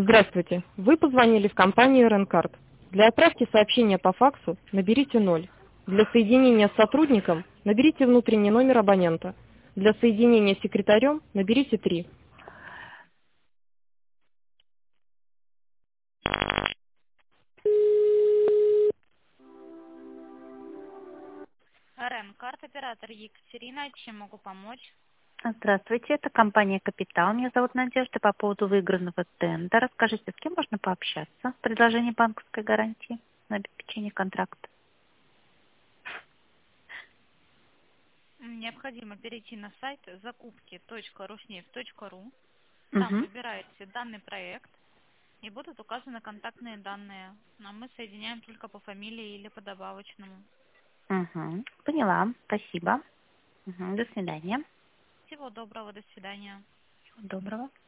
Здравствуйте. Вы позвонили в компанию Ренкард. Для отправки сообщения по факсу наберите 0. Для соединения с сотрудником наберите внутренний номер абонента. Для соединения с секретарем наберите 3. Ренкард, оператор Екатерина. Чем могу помочь? Здравствуйте, это компания «Капитал». Меня зовут Надежда. По поводу выигранного тендера. Скажите, с кем можно пообщаться? Предложение банковской гарантии на обеспечение контракта. Необходимо перейти на сайт закупки.рушнефть.ру. Там Угу. выбираете данный проект и будут указаны контактные данные. А мы соединяем только по фамилии или по добавочному. Угу. Поняла. Спасибо. До свидания. Всего доброго, до свидания. Всего доброго.